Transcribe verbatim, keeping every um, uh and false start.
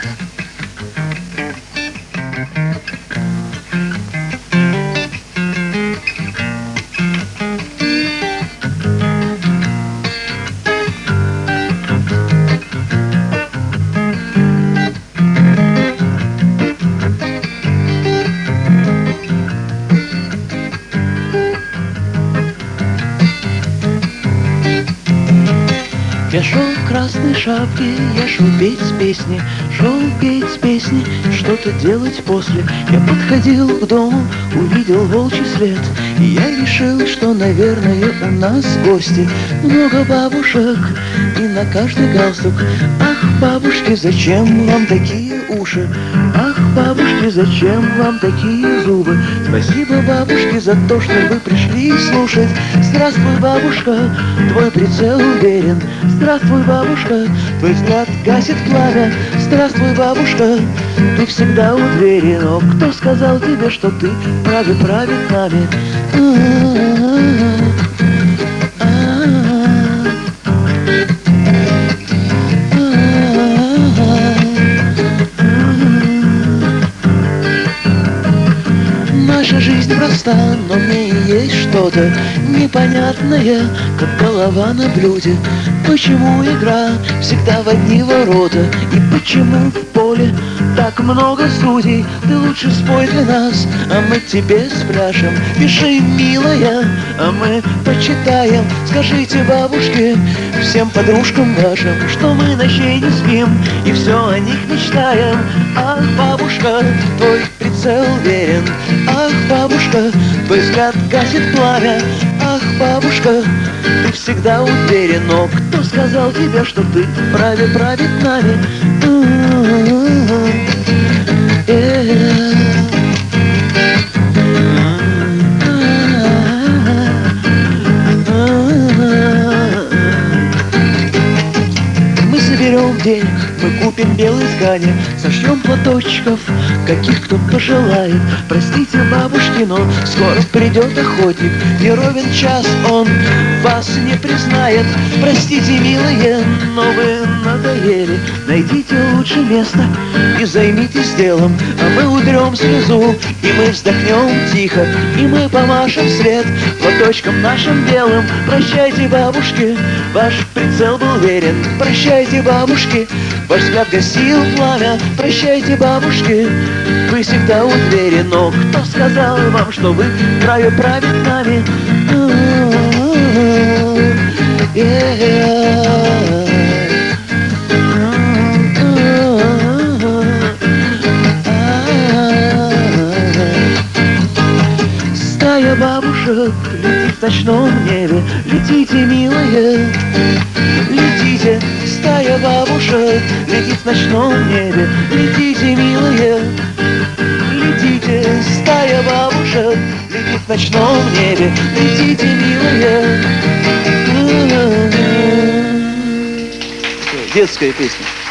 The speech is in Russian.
Я шел в красной шапке, я шел петь песни, шел петь песни, что-то делать после. Я подходил к дому, увидел волчий след, и я решил, что, наверное, у нас гости. Много бабушек, и на каждый галстук. Ах, бабушки, зачем вам такие уши? Ах, бабушки, зачем вам такие зубы? Спасибо, бабушки, за то, что вы пришли слушать. Здравствуй, бабушка, твой прицел уверен. Здравствуй, бабушка, твой взгляд гасит пламя. Здравствуй, бабушка, ты всегда у двери. Но кто сказал тебе, что ты праве правит нами? Наша жизнь проста, но в ней есть что-то непонятное, как голова на блюде. Почему игра всегда в одни ворота? И почему в поле так много судей? Ты лучше спой для нас, а мы тебе спляшем. Пиши, милая, а мы почитаем. Скажите бабушке, всем подружкам вашим, что мы ночей не спим и все о них мечтаем. Ах, бабушка, твой прицел верен. Ах, бабушка, твой взгляд гасит пламя. Ах, бабушка, ты всегда уверен. Но кто сказал тебе, что ты вправе править нами? Мы соберем денег, мы купим белые ткани, сошьем платочков, каких кто пожелает. Простите, бабушки, но скоро придет охотник, не ровен час он вас не признает. Простите, милые, но вы надоели. Найдите лучше место и займитесь делом, а мы утрем слезу, и мы вздохнем тихо, и мы помашем вслед платочком нашим белым. Прощайте, бабушки, ваш прицел был верен. Прощайте, бабушки, ваш взгляд гасил пламя. Прощайте, бабушки, вы всегда у двери. Но кто сказал вам, что вы вправе править нами? Стая бабушек летит в ночном небе. Летите, милые, летите. Стая бабушек летит в ночном небе. Летите, милые, летите. Стая бабушек летит в ночном небе. Летите, милые. Детская песня.